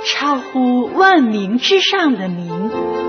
超乎万名之上的名。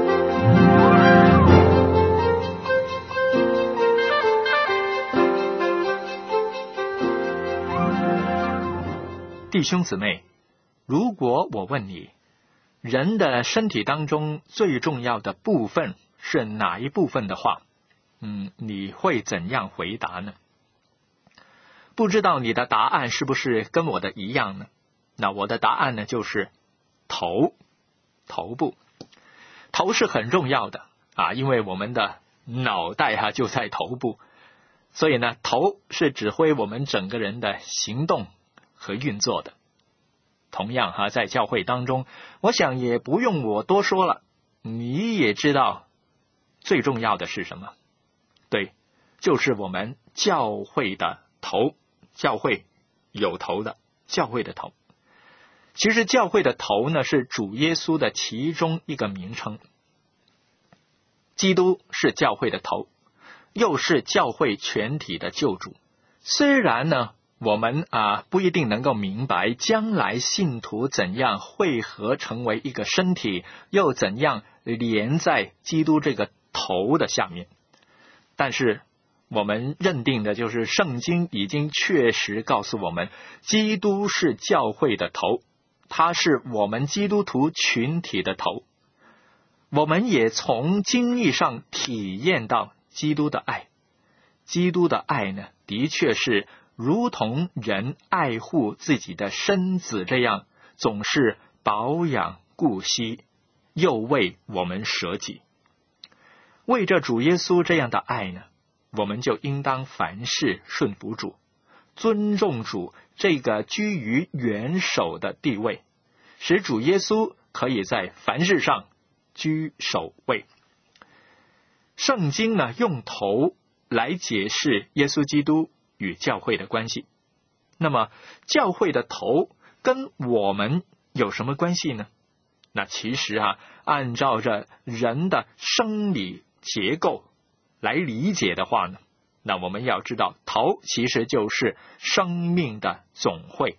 弟兄姊妹，如果我问你，人的身体当中最重要的部分是哪一部分的话，你会怎样回答呢？不知道你的答案是不是跟我的一样呢？那我的答案呢，就是头部。头是很重要的因为我们的脑袋就在头部，所以呢，头是指挥我们整个人的行动和运作的。同样在教会当中，我想也不用我多说了，你也知道最重要的是什么？对，就是我们教会的头。教会有头的，教会的头。其实教会的头呢，是主耶稣的其中一个名称。基督是教会的头，又是教会全体的救主。虽然呢，我们不一定能够明白将来信徒怎样汇合成为一个身体，又怎样连在基督这个头的下面，但是我们认定的就是圣经已经确实告诉我们，基督是教会的头，他是我们基督徒群体的头。我们也从经历上体验到基督的爱。基督的爱呢，的确是如同人爱护自己的身子这样，总是保养顾惜，又为我们舍己。为着主耶稣这样的爱呢，我们就应当凡事顺服主，尊重主这个居于元首的地位，使主耶稣可以在凡事上居首位。圣经呢，用头来解释耶稣基督与教会的关系。那么教会的头跟我们有什么关系呢？那其实按照着人的生理结构来理解的话呢，那我们要知道，头其实就是生命的总会。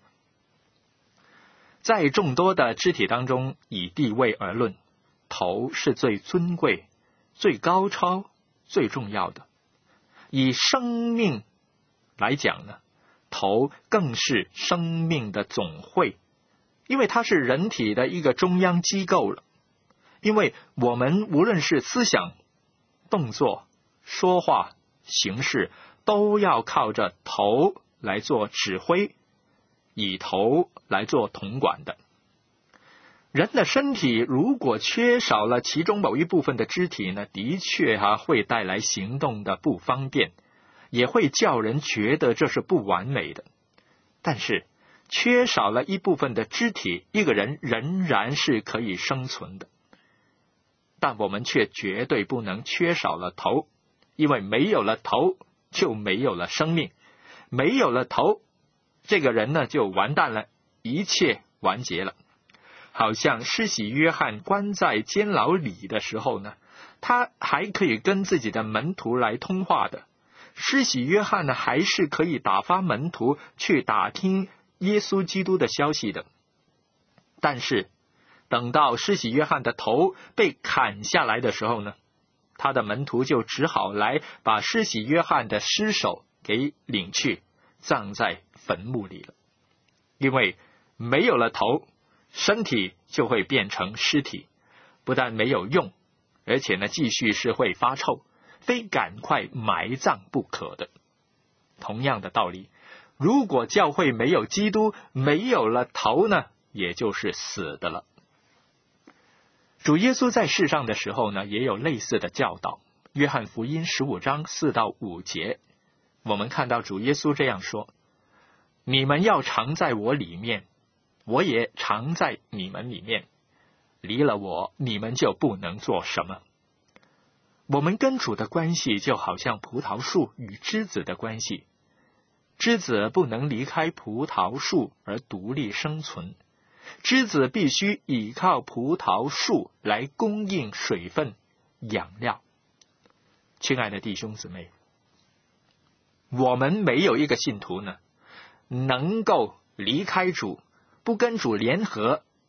在众多的肢体当中，以地位而论，头是最尊贵、最高超、最重要的。以生命来讲呢，头更是生命的总会，因为它是人体的一个中央机构了。因为我们无论是思想、动作、说话、行事，都要靠着头来做指挥，以头来做统管的。人的身体如果缺少了其中某一部分的肢体呢，的确会带来行动的不方便，也会叫人觉得这是不完美的。但是缺少了一部分的肢体，一个人仍然是可以生存的。但我们却绝对不能缺少了头，因为没有了头就没有了生命，没有了头，这个人呢就完蛋了，一切完结了。好像施洗约翰关在监牢里的时候呢，他还可以跟自己的门徒来通话的。施洗约翰呢，还是可以打发门徒去打听耶稣基督的消息的。但是等到施洗约翰的头被砍下来的时候呢，他的门徒就只好来把施洗约翰的尸首给领去，葬在坟墓里了。因为没有了头，身体就会变成尸体，不但没有用，而且呢，继续是会发臭，非赶快埋葬不可的。同样的道理，如果教会没有基督，没有了头呢，也就是死的了。主耶稣在世上的时候呢，也有类似的教导。约翰福音15章4到5节，我们看到主耶稣这样说：你们要常在我里面，我也常在你们里面，离了我，你们就不能做什么。我们跟主的关系就好像葡萄树与枝子的关系，枝子不能离开葡萄树而独立生存，枝子必须依靠葡萄树来供应水分、养料。亲爱的弟兄姊妹，我们没有一个信徒呢，能够离开主，不跟主联合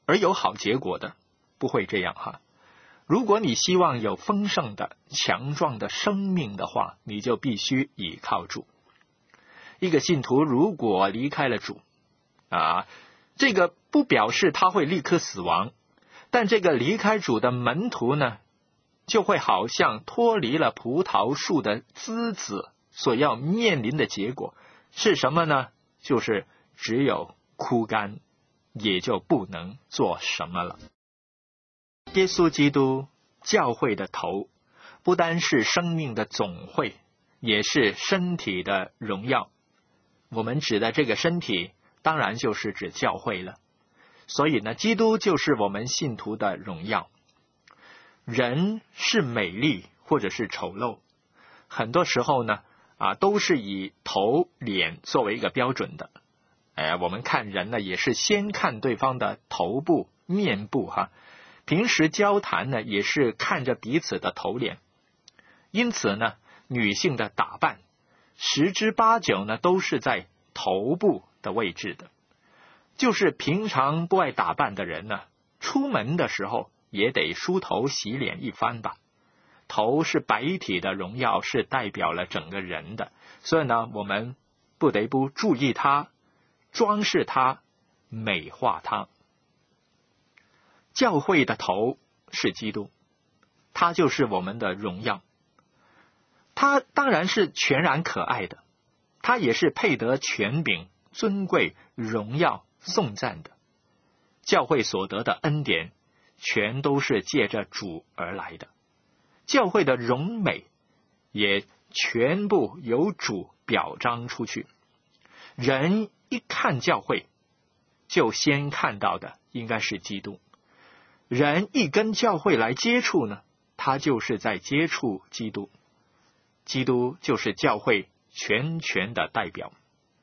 而有好结果的，不会这样哈。如果你希望有丰盛的、强壮的生命的话，你就必须倚靠主。一个信徒如果离开了主，这个不表示他会立刻死亡，但这个离开主的门徒呢，就会好像脱离了葡萄树的枝子所要面临的结果是什么呢？就是只有枯干，也就不能做什么了。耶稣基督教会的头，不单是生命的总会，也是身体的荣耀。我们指的这个身体，当然就是指教会了。所以呢，基督就是我们信徒的荣耀。人是美丽或者是丑陋，很多时候呢，都是以头脸作为一个标准的。我们看人呢，也是先看对方的头部、面部哈。平时交谈呢，也是看着彼此的头脸。因此呢，女性的打扮10之8九呢，都是在头部的位置的。就是平常不爱打扮的人呢，出门的时候也得梳头洗脸一番吧。头是白体的荣耀，是代表了整个人的，所以呢，我们不得不注意它，装饰它，美化它。教会的头是基督，他就是我们的荣耀。他当然是全然可爱的，他也是配得权柄、尊贵、荣耀、颂赞的。教会所得的恩典，全都是借着主而来的。教会的荣美，也全部由主表彰出去。人一看教会，就先看到的应该是基督。人一跟教会来接触呢，他就是在接触基督。基督就是教会全权的代表。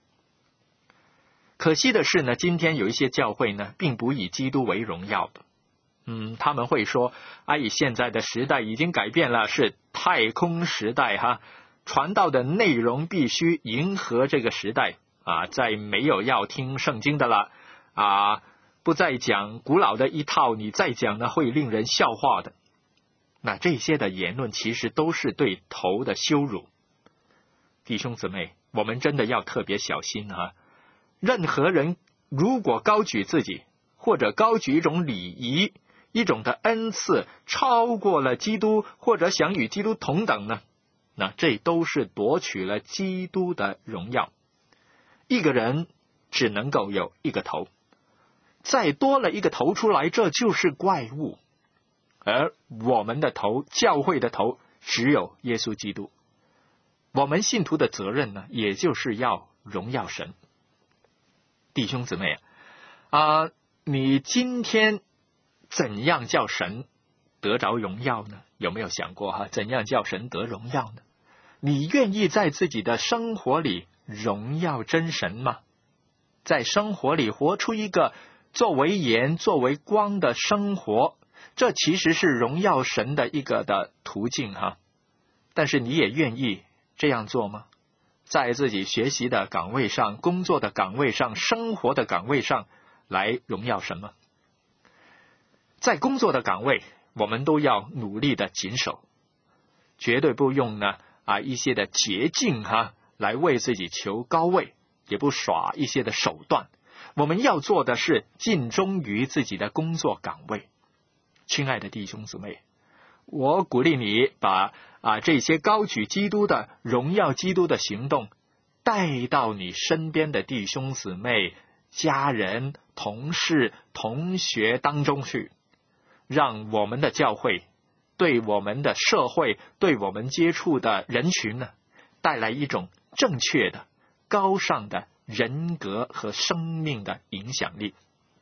可惜的是呢，今天有一些教会呢，并不以基督为荣耀的。他们会说，现在的时代已经改变了，是太空时代哈，传道的内容必须迎合这个时代再没有要听圣经的了不再讲古老的一套，你再讲呢会令人笑话的。那这些的言论其实都是对头的羞辱。弟兄姊妹，我们真的要特别小心任何人如果高举自己，或者高举一种礼仪、一种的恩赐，超过了基督，或者想与基督同等呢，那这都是夺取了基督的荣耀。一个人只能够有一个头，再多了一个头出来，这就是怪物。而我们的头，教会的头，只有耶稣基督。我们信徒的责任呢，也就是要荣耀神。弟兄姊妹你今天怎样叫神得着荣耀呢？有没有想过怎样叫神得荣耀呢？你愿意在自己的生活里荣耀真神吗？在生活里活出一个作为盐、作为光的生活，这其实是荣耀神的一个的途径但是你也愿意这样做吗？在自己学习的岗位上、工作的岗位上、生活的岗位上来荣耀神吗？在工作的岗位，我们都要努力的谨守，绝对不用呢一些的捷径来为自己求高位，也不耍一些的手段。我们要做的是尽忠于自己的工作岗位。亲爱的弟兄姊妹，我鼓励你把这些高举基督的、荣耀基督的行动带到你身边的弟兄姊妹、家人、同事、同学当中去，让我们的教会对我们的社会、对我们接触的人群呢，带来一种正确的、高尚的人格和生命的影响力。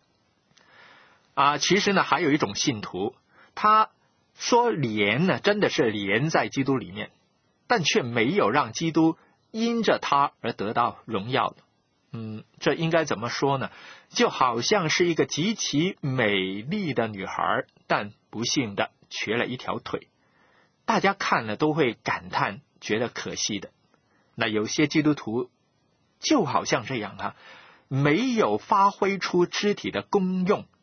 其实呢，还有一种信徒，他说连呢，真的是连在基督里面，但却没有让基督因着他而得到荣耀的。这应该怎么说呢？就好像是一个极其美丽的女孩，但不幸的瘸了一条腿，大家看了都会感叹，觉得可惜的。那有些基督徒就好像这样没有发挥出肢体的功用，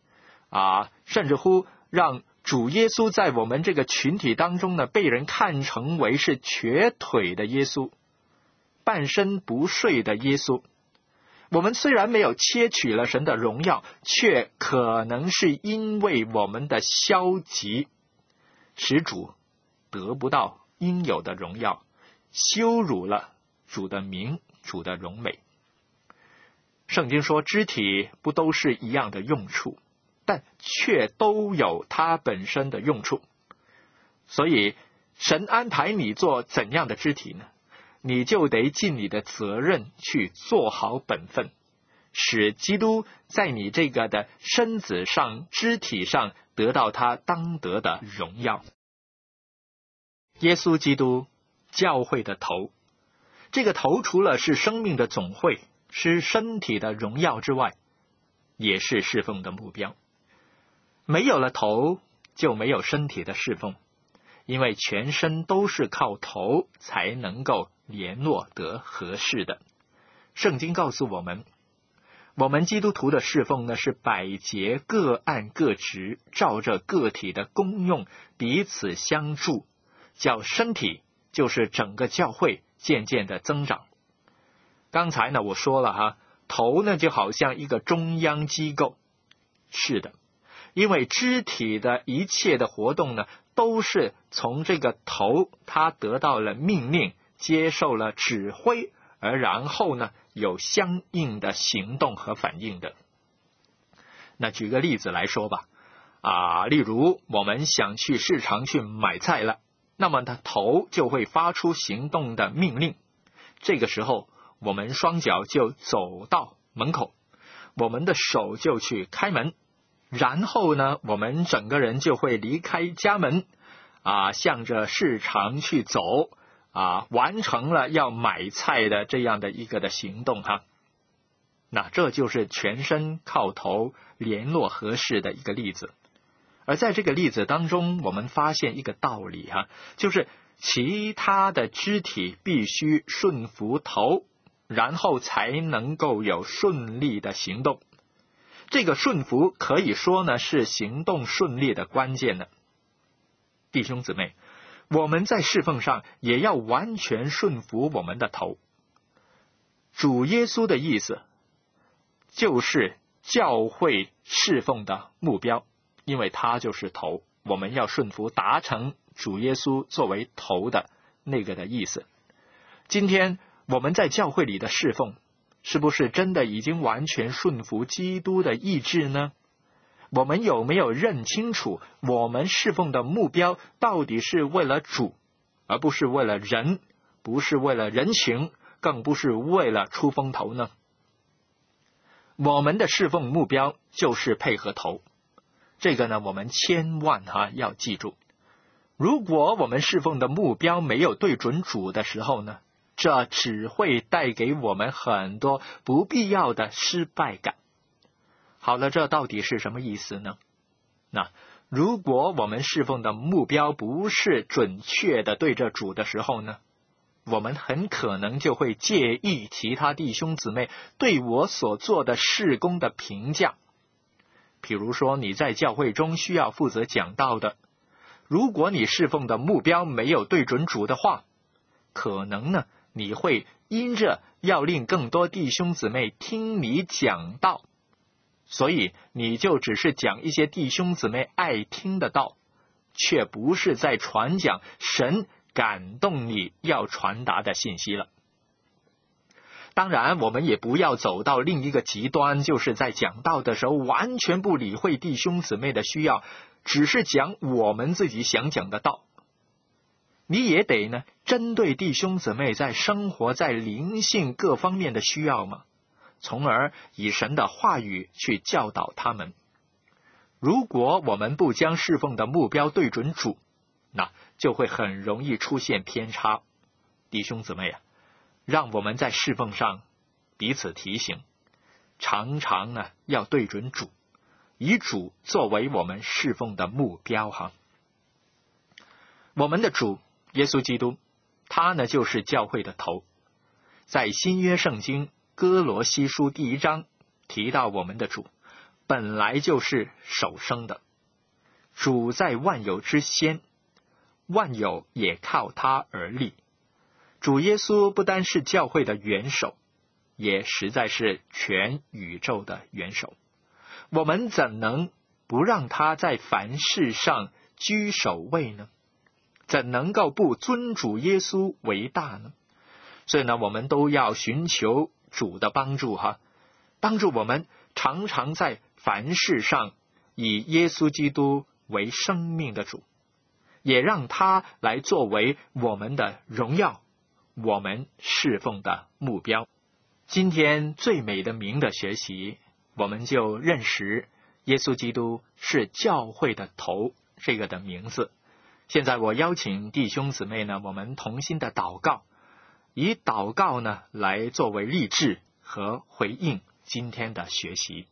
甚至乎让主耶稣在我们这个群体当中呢，被人看成为是瘸腿的耶稣，半身不遂的耶稣。我们虽然没有窃取了神的荣耀，却可能是因为我们的消极，使主得不到应有的荣耀，羞辱了主的名，主的荣美。圣经说肢体不都是一样的用处，但却都有它本身的用处。所以神安排你做怎样的肢体呢？你就得尽你的责任去做好本分，使基督在你这个的身子上、肢体上得到他当得的荣耀。耶稣基督教会的头，这个头除了是生命的总会，是身体的荣耀之外，也是侍奉的目标。没有了头，就没有身体的侍奉，因为全身都是靠头才能够联络得合适的。圣经告诉我们，我们基督徒的侍奉呢，是百节各按各职，照着个体的功用彼此相助，叫身体，就是整个教会渐渐的增长。刚才呢我说了头呢就好像一个中央机构。是的，因为肢体的一切的活动呢，都是从这个头他得到了命令，接受了指挥，而然后呢有相应的行动和反应的。那举个例子来说吧，例如我们想去市场去买菜了，那么他头就会发出行动的命令，这个时候我们双脚就走到门口，我们的手就去开门，然后呢我们整个人就会离开家门，向着市场去走，完成了要买菜的这样的一个的行动那这就是全身靠头联络合适的一个例子。而在这个例子当中，我们发现一个道理就是其他的肢体必须顺服头，然后才能够有顺利的行动。这个顺服可以说呢是行动顺利的关键呢。弟兄姊妹，我们在侍奉上也要完全顺服我们的头。主耶稣的意思就是教会侍奉的目标，因为他就是头，我们要顺服达成主耶稣作为头的那个的意思。今天我们在教会里的侍奉，是不是真的已经完全顺服基督的意志呢？我们有没有认清楚我们侍奉的目标到底是为了主，而不是为了人，不是为了人情，更不是为了出风头呢？我们的侍奉目标就是配合头，这个呢我们千万要记住。如果我们侍奉的目标没有对准主的时候呢，这只会带给我们很多不必要的失败感。好了，这到底是什么意思呢？那如果我们侍奉的目标不是准确的对着主的时候呢，我们很可能就会介意其他弟兄姊妹对我所做的事工的评价。比如说你在教会中需要负责讲道的，如果你侍奉的目标没有对准主的话，可能呢你会因着要令更多弟兄姊妹听你讲道，所以你就只是讲一些弟兄姊妹爱听的道，却不是在传讲神感动你要传达的信息了。当然我们也不要走到另一个极端，就是在讲道的时候完全不理会弟兄姊妹的需要，只是讲我们自己想讲的道。你也得呢针对弟兄姊妹在生活在灵性各方面的需要嘛，从而以神的话语去教导他们。如果我们不将侍奉的目标对准主，那就会很容易出现偏差。弟兄姊妹让我们在侍奉上彼此提醒，常常呢要对准主，以主作为我们侍奉的目标我们的主耶稣基督，他呢就是教会的头。在新约圣经哥罗西书第1章提到我们的主， 本来就是首生的，主在万有之先，万有也靠他而立。主耶稣不单是教会的元首，也实在是全宇宙的元首。我们怎能不让他在凡事上居首位呢？怎能够不尊主耶稣为大呢？所以呢，我们都要寻求主的帮助帮助我们常常在凡事上以耶稣基督为生命的主，也让他来作为我们的荣耀，我们侍奉的目标。今天最美的名的学习，我们就认识耶稣基督是教会的头这个的名字。现在我邀请弟兄姊妹呢，我们同心的祷告，以祷告呢来作为励志和回应今天的学习。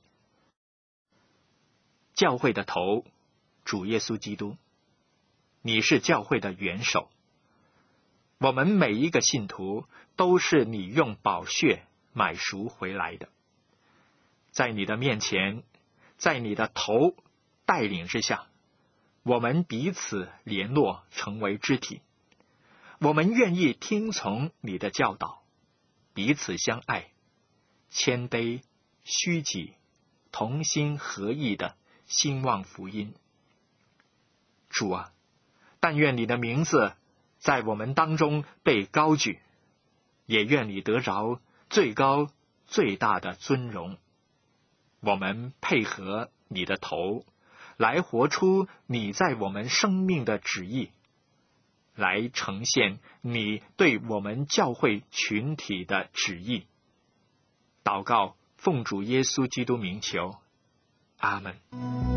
教会的头，主耶稣基督，你是教会的元首。我们每一个信徒都是你用宝血买赎回来的，在你的面前，在你的头带领之下，我们彼此联络成为肢体。我们愿意听从你的教导，彼此相爱，谦卑虚己，同心合意的兴旺福音。主啊，但愿你的名字在我们当中被高举，也愿你得着最高最大的尊荣。我们配合你的头，来活出你在我们生命的旨意，来呈现你对我们教会群体的旨意。祷告奉主耶稣基督名求，阿们。